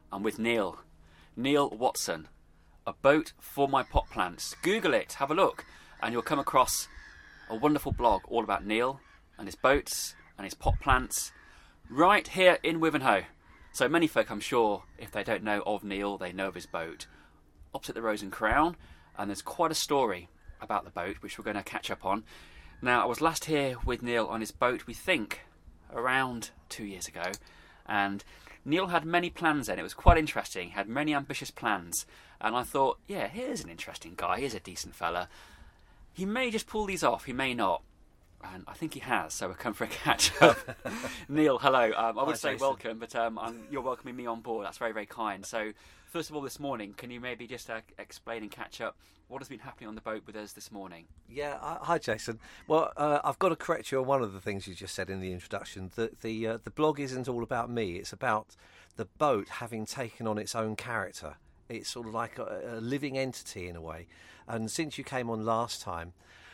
I'm with Neil. Neil Watson. A boat for my pot plants. Google it, have a look, and you'll come across a wonderful blog all about Neil and his boats and his pot plants right here in Wivenhoe. So many folk, I'm sure, if they don't know of Neil, they know of his boat. Opposite the Rose and Crown, and there's quite a story about the boat which we're going to catch up on. Now, I was last here with Neil on his boat, we think, around 2 years ago, and Neil had many plans then. It was quite interesting. He had many ambitious plans, and I thought, yeah, here's an interesting guy, here's a decent fella. He may just pull these off, he may not. And I think he has, so we'll come for a catch-up. Neil, hello. I would say Jason. welcome, but you're welcoming me on board. That's very, very kind. So, first of all, this morning, can you maybe just explain and catch up what has been happening on the boat with us this morning? Yeah, hi Jason. Well, I've got to correct you on one of the things you just said in the introduction. The blog isn't all about me. It's about the boat having taken on its own character. It's sort of like a living entity in a way. And since you came on last time,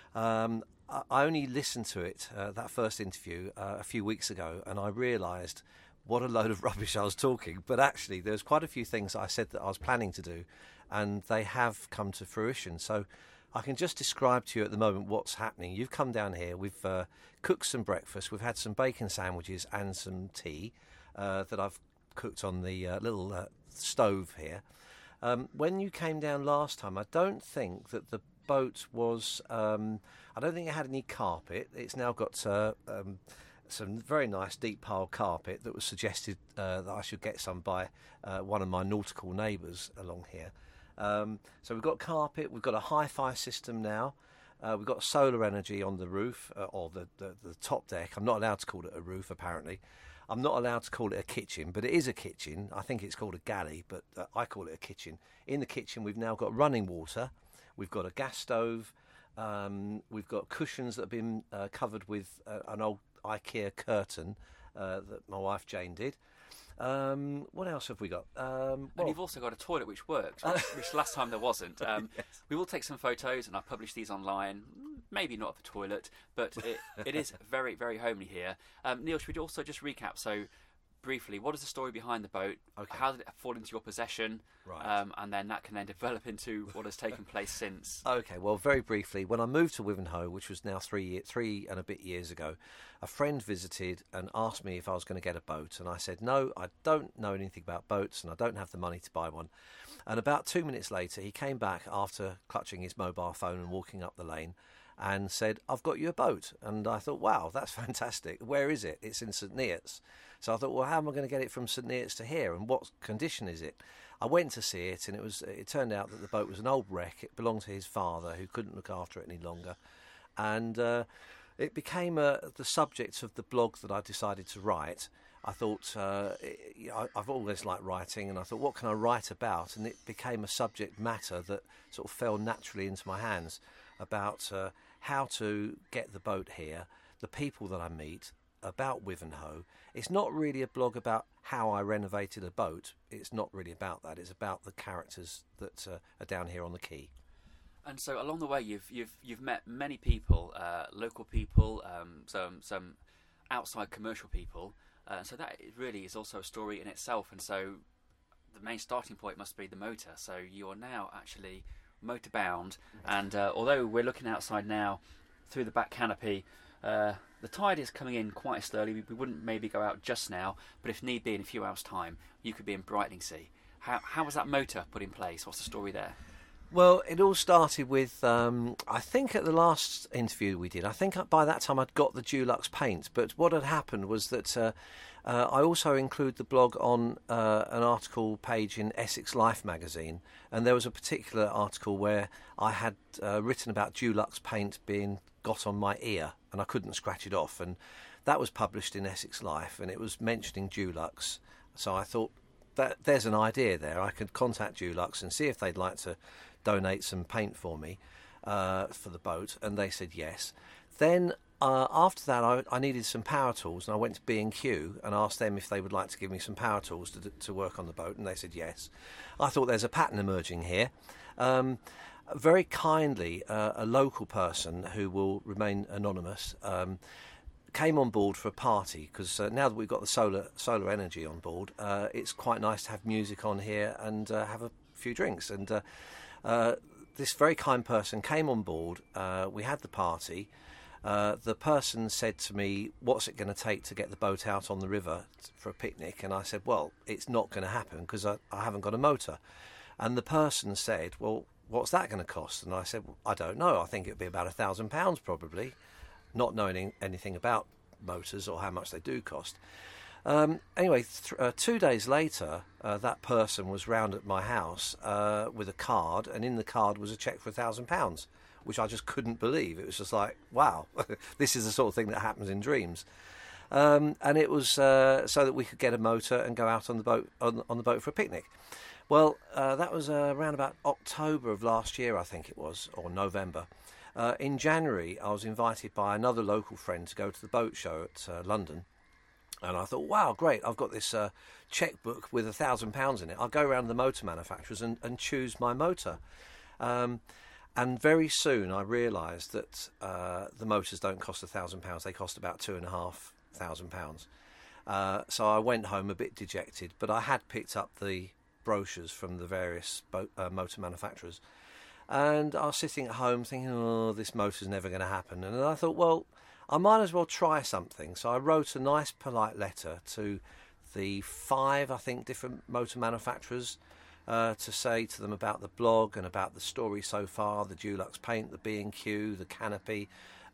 I only listened to it, that first interview, a few weeks ago, and I realised what a load of rubbish I was talking. But actually, there's quite a few things I said that I was planning to do, and they have come to fruition. So I can just describe to you at the moment what's happening. You've come down here, we've cooked some breakfast, we've had some bacon sandwiches and some tea that I've cooked on the little stove here. When you came down last time, I don't think that the boat was... I don't think it had any carpet. It's now got some very nice deep pile carpet that was suggested that I should get some by one of my nautical neighbours along here. So we've got carpet, we've got a hi-fi system now, we've got solar energy on the roof, or the top deck. I'm not allowed to call it a roof, apparently. I'm not allowed to call it a kitchen, but it is a kitchen. I think it's called a galley, but I call it a kitchen. In the kitchen, we've now got running water. We've got a gas stove. We've got cushions that have been covered with an old IKEA curtain that my wife Jane did. What else have we got? And you've also got a toilet which works, which last time there wasn't. Yes. We will take some photos and I'll publish these online. Maybe not of the toilet, but it is very, very homely here. Neil, should we also just recap? So, briefly, what is the story behind the boat? Okay. How did it fall into your possession? Right. And then that can then develop into what has taken place since. Okay, well, very briefly, when I moved to Wivenhoe, which was now 3 and a bit years ago, a friend visited and asked me if I was going to get a boat, and I said, no, I don't know anything about boats, and I don't have the money to buy one. And about 2 minutes later, he came back after clutching his mobile phone and walking up the lane, and said, I've got you a boat. And I thought, wow, that's fantastic. Where is it? It's in St Neots. So I thought, well, how am I going to get it from St Neots to here, and what condition is it? I went to see it, and it turned out that the boat was an old wreck. It belonged to his father, who couldn't look after it any longer. And it became the subject of the blog that I decided to write. I thought, I've always liked writing, and I thought, what can I write about? And it became a subject matter that sort of fell naturally into my hands about how to get the boat here, the people that I meet, about Wivenhoe. It's not really a blog about how I renovated a boat. It's not really about that. It's about the characters that are down here on the quay. And so along the way, you've met many people, local people, some outside commercial people. So that really is also a story in itself. And so the main starting point must be the motor. So you are now actually motor bound. And although we're looking outside now through the back canopy, the tide is coming in quite slowly. We wouldn't maybe go out just now, but if need be, in a few hours' time, you could be in Brightlingsea. How was that motor put in place? What's the story there? Well, it all started with, I think at the last interview we did, I think by that time I'd got the Dulux paint, but what had happened was that I also include the blog on an article page in Essex Life magazine, and there was a particular article where I had written about Dulux paint being got on my ear, and I couldn't scratch it off, and that was published in Essex Life, and it was mentioning Dulux, so I thought, there's an idea there. I could contact Dulux and see if they'd like to donate some paint for me for the boat, and they said yes. Then after that I needed some power tools, and I went to B&Q and asked them if they would like to give me some power tools to work on the boat, and they said yes. I thought there's a pattern emerging here. Very kindly, a local person who will remain anonymous came on board for a party because now that we've got the solar energy on board, it's quite nice to have music on here and have a few drinks. And this very kind person came on board. We had the party. The person said to me, "What's it going to take to get the boat out on the river for a picnic?" And I said, "Well, it's not going to happen because I haven't got a motor." And the person said, "Well, what's that going to cost?" And I said, "Well, I don't know. I think it'd be about £1,000 probably," not knowing anything about motors or how much they do cost. Anyway, 2 days later, that person was round at my house with a card, and in the card was a cheque for £1,000, which I just couldn't believe. It was just like, wow, this is the sort of thing that happens in dreams. And it was so that we could get a motor and go out on the boat on the boat for a picnic. Well, that was around about October of last year, I think it was, or November. In January, I was invited by another local friend to go to the boat show at London. And I thought, wow, great, I've got this checkbook with £1,000 in it. I'll go around the motor manufacturers and choose my motor. And very soon I realised that the motors don't cost £1,000. They cost about £2,500. So I went home a bit dejected, but I had picked up the brochures from the various motor manufacturers. And I was sitting at home thinking, oh, this motor's never going to happen. And I thought, well, I might as well try something. So I wrote a nice polite letter to the 5, I think, different motor manufacturers to say to them about the blog and about the story so far, the Dulux paint, the B&Q, the canopy,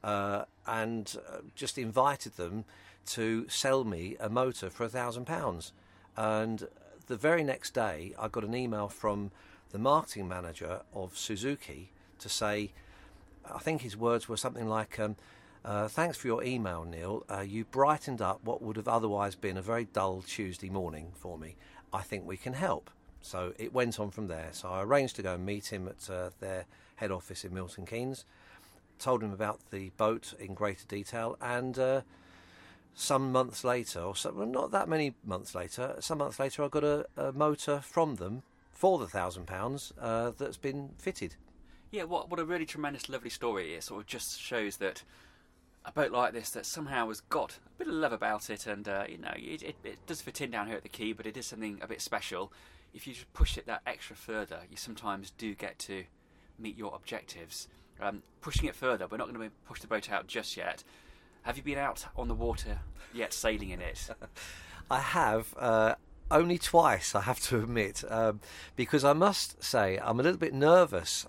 and just invited them to sell me a motor for £1,000. And the very next day, I got an email from the marketing manager of Suzuki to say, I think his words were something like, "Thanks for your email, Neil. You brightened up what would have otherwise been a very dull Tuesday morning for me. I think we can help." So it went on from there. So I arranged to go and meet him at their head office in Milton Keynes, told him about the boat in greater detail, and some months later, well, not that many months later, some months later I got a motor from them for the £1,000 that's been fitted. Yeah, what a really tremendous, lovely story. It sort of just shows that a boat like this that somehow has got a bit of love about it, and it does fit in down here at the quay, but it is something a bit special. If you just push it that extra further, you sometimes do get to meet your objectives. Pushing it further, we're not going to push the boat out just yet. Have you been out on the water yet, sailing in it? I have. Only twice, I have to admit, because I must say I'm a little bit nervous.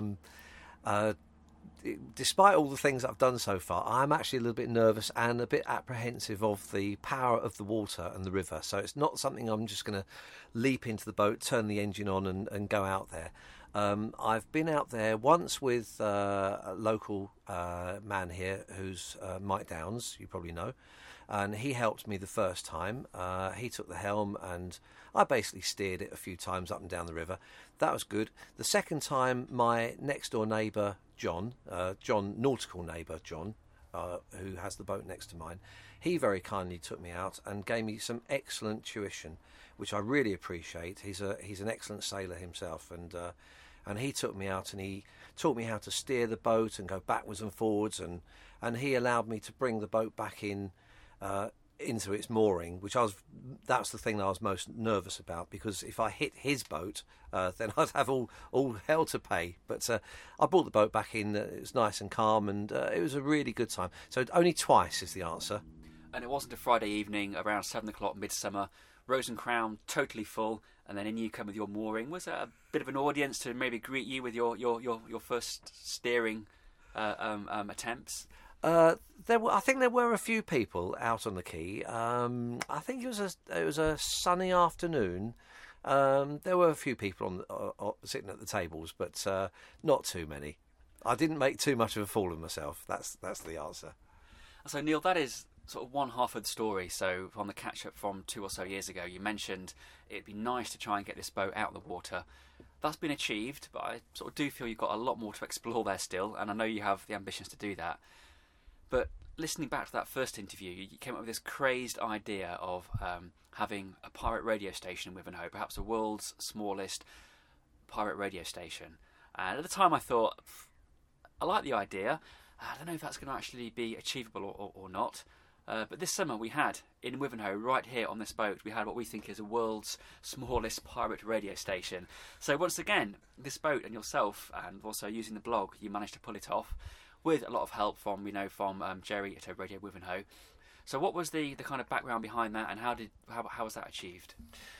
Despite all the things I've done so far, I'm actually a little bit nervous and a bit apprehensive of the power of the water and the river. So it's not something I'm just going to leap into the boat, turn the engine on and go out there. I've been out there once with a local man here who's Mike Downs, you probably know. And he helped me the first time. He took the helm and I basically steered it a few times up and down the river. That was good. The second time, my next door neighbour, John, nautical neighbour John, who has the boat next to mine, he very kindly took me out and gave me some excellent tuition, which I really appreciate. He's an excellent sailor himself, and he took me out and he taught me how to steer the boat and go backwards and forwards, and he allowed me to bring the boat back in into its mooring, that's the thing that I was most nervous about, because if I hit his boat, then I'd have all hell to pay. But I brought the boat back in, it was nice and calm, and it was a really good time. So only twice is the answer. And it wasn't a Friday evening around 7 o'clock midsummer, Rose and Crown totally full, and then in you come with your mooring. Was that a bit of an audience to maybe greet you with your first steering attempts? I think there were a few people out on the quay. I think it was a sunny afternoon. There were a few people sitting at the tables, but not too many. I didn't make too much of a fool of myself. That's the answer. So Neil, that is sort of one half of the story. So from the catch-up from 2 or so years ago, you mentioned it'd be nice to try and get this boat out of the water. That's been achieved, but I sort of do feel you've got a lot more to explore there still, and I know you have the ambitions to do that. But listening back to that first interview, you came up with this crazed idea of having a pirate radio station in Wivenhoe, perhaps the world's smallest pirate radio station. And at the time I thought, I like the idea. I don't know if that's going to actually be achievable or not. But this summer we had, in Wivenhoe, right here on this boat, we had what we think is the world's smallest pirate radio station. So once again, this boat and yourself, and also using the blog, you managed to pull it off with a lot of help from Jerry at Radio Wivenhoe. So what was the kind of background behind that, and how was that achieved?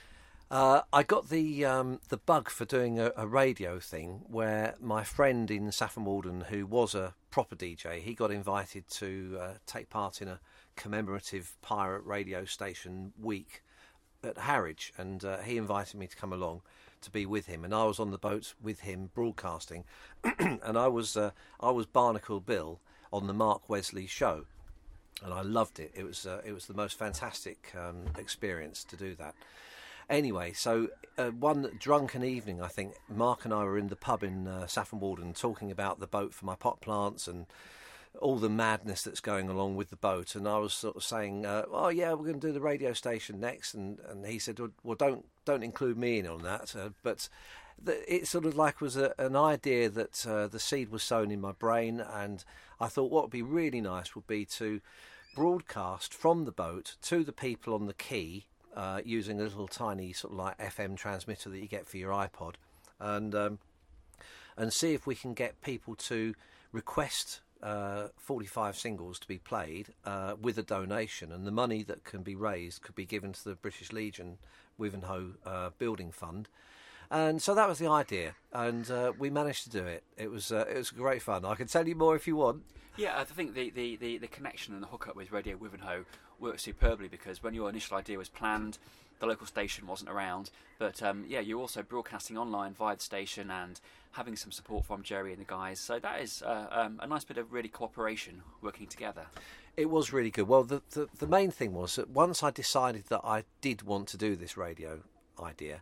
I got the bug for doing a radio thing where my friend in Saffron Walden, who was a proper DJ, he got invited to take part in a commemorative pirate radio station week at Harwich, and he invited me to come along to be with him, and I was on the boat with him broadcasting, and I was Barnacle Bill on the Mark Wesley show, and I loved it. It was the most fantastic experience to do that. Anyway, so one drunken evening, I think, Mark and I were in the pub in Saffron Walden talking about the boat for my pot plants and all the madness that's going along with the boat. And I was sort of saying, oh, yeah, we're going to do the radio station next. And he said, well, don't include me in on that. But it sort of like was an idea that the seed was sown in my brain. And I thought what would be really nice would be to broadcast from the boat to the people on the quay, using a little tiny sort of like FM transmitter that you get for your iPod, and see if we can get people to request 45 singles to be played with a donation, and the money that can be raised could be given to the British Legion Wivenhoe Building Fund. And so that was the idea, and we managed to do it. It was great fun. I can tell you more if you want. Yeah, I think the connection and the hookup with Radio Wivenhoe worked superbly, because when your initial idea was planned, the local station wasn't around. But you're also broadcasting online via the station and having some support from Jerry and the guys. So that is a nice bit of really cooperation working together. It was really good. Well, the main thing was that once I decided that I did want to do this radio idea,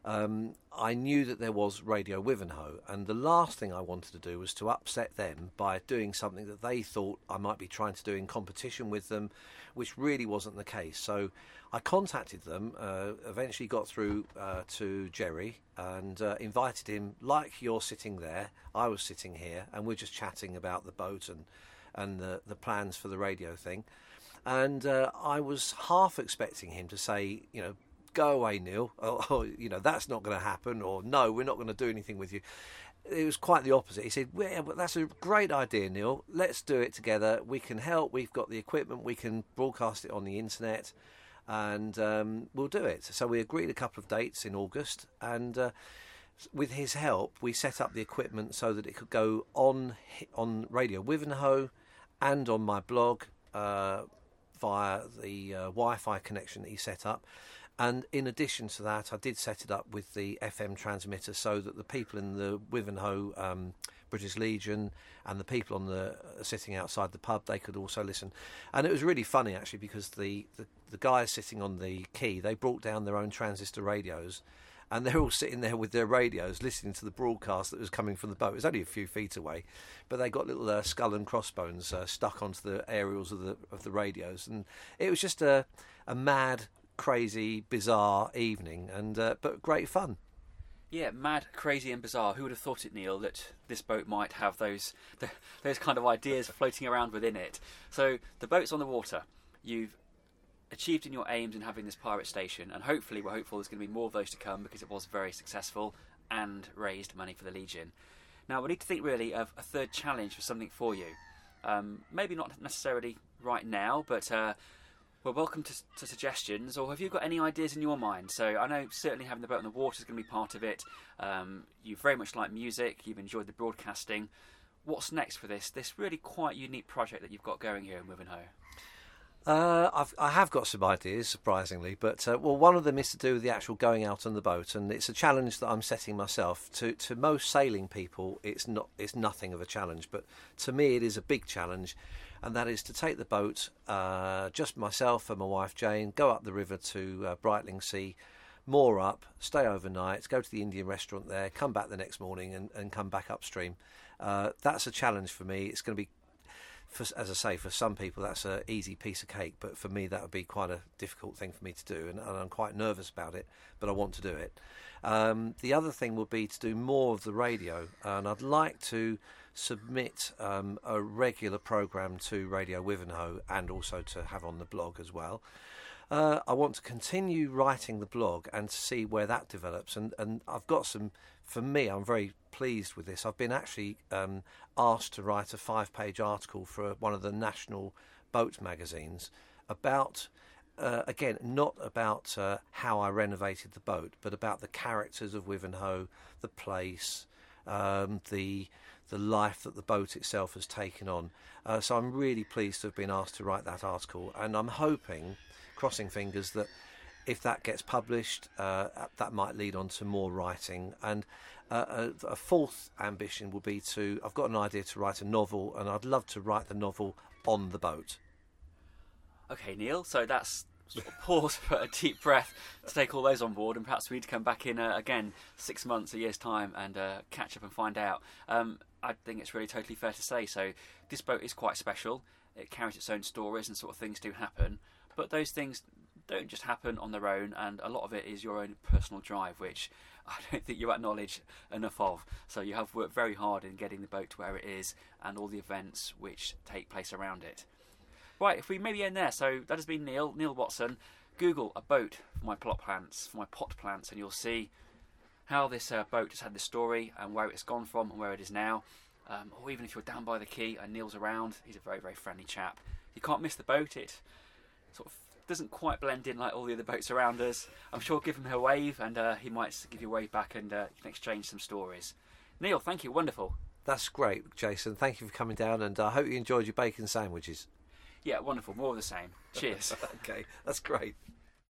I knew that there was Radio Wivenhoe, and the last thing I wanted to do was to upset them by doing something that they thought I might be trying to do in competition with them, which really wasn't the case. So I contacted them, eventually got through to Jerry, and invited him, like you're sitting there, I was sitting here, and we're just chatting about the boat and the plans for the radio thing. And I was half expecting him to say, go away, Neil, or that's not going to happen, or no, we're not going to do anything with you. It was quite the opposite. He said, well, but that's a great idea, Neil, let's do it together, we can help, we've got the equipment, we can broadcast it on the internet, and we'll do it. So we agreed a couple of dates in August, and with his help we set up the equipment so that it could go on Radio Wivenhoe and on my blog via the Wi-Fi connection that he set up. And in addition to that, I did set it up with the FM transmitter so that the people in the Wivenhoe British Legion and the people sitting outside the pub, they could also listen. And it was really funny, actually, because the guys sitting on the quay, they brought down their own transistor radios, and they're all sitting there with their radios listening to the broadcast that was coming from the boat. It was only a few feet away, but they got little skull and crossbones stuck onto the aerials of the radios. And it was just a mad, crazy, bizarre evening, and but great fun. Yeah, mad, crazy and bizarre. Who would have thought it, Neil, that this boat might have those kind of ideas floating around within it? So the boat's on the water. You've achieved in your aims in having this pirate station, and hopefully we're hopeful there's going to be more of those to come, because it was very successful and raised money for the Legion. Now we need to think really of a third challenge for something for you. Maybe not necessarily right now, but we're welcome to suggestions, or have you got any ideas in your mind? So I know certainly having the boat on the water is going to be part of it. You very much like music, you've enjoyed the broadcasting. What's next for this really quite unique project that you've got going here in Wivenhoe? I have got some ideas, surprisingly, but one of them is to do with the actual going out on the boat, and it's a challenge that I'm setting myself. To most sailing people, it's nothing of a challenge, but to me it is a big challenge, and that is to take the boat, just myself and my wife Jane, go up the river to Brightlingsea, moor up, stay overnight, go to the Indian restaurant there, come back the next morning and come back upstream. That's a challenge for me. It's going to be, as I say, for some people that's an easy piece of cake, but for me that would be quite a difficult thing for me to do, and I'm quite nervous about it, but I want to do it. The other thing would be to do more of the radio, and I'd like to submit a regular programme to Radio Wivenhoe and also to have on the blog as well. I want to continue writing the blog and to see where that develops. And I've got some, for me, I'm very pleased with this. I've been actually asked to write a 5-page article for one of the national boat magazines about, again, not about how I renovated the boat, but about the characters of Wivenhoe, the place, the life that the boat itself has taken on. So I'm really pleased to have been asked to write that article, and I'm hoping, crossing fingers, that if that gets published, that might lead on to more writing. And a fourth ambition will be I've got an idea to write a novel, and I'd love to write the novel on the boat. Okay, Neil, so that's sort of pause for a deep breath to take all those on board, and perhaps we need to come back in again 6 months, a year's time, and catch up and find out. I think it's really totally fair to say. So this boat is quite special. It carries its own stories, and sort of things do happen. But those things don't just happen on their own, and a lot of it is your own personal drive, which I don't think you acknowledge enough of. So you have worked very hard in getting the boat to where it is, and all the events which take place around it. Right, if we maybe end there. So that has been Neil Watson. Google a boat for my pot plants, and you'll see how this boat has had this story and where it's gone from and where it is now. Or even if you're down by the quay and Neil's around, he's a very, very friendly chap. You can't miss the boat. It sort of doesn't quite blend in like all the other boats around us. I'm sure give him a wave, and he might give you a wave back, and you can exchange some stories. Neil, thank you. Wonderful. That's great, Jason. Thank you for coming down, and I hope you enjoyed your bacon sandwiches. Yeah, wonderful. More of the same. Cheers. Okay, that's great.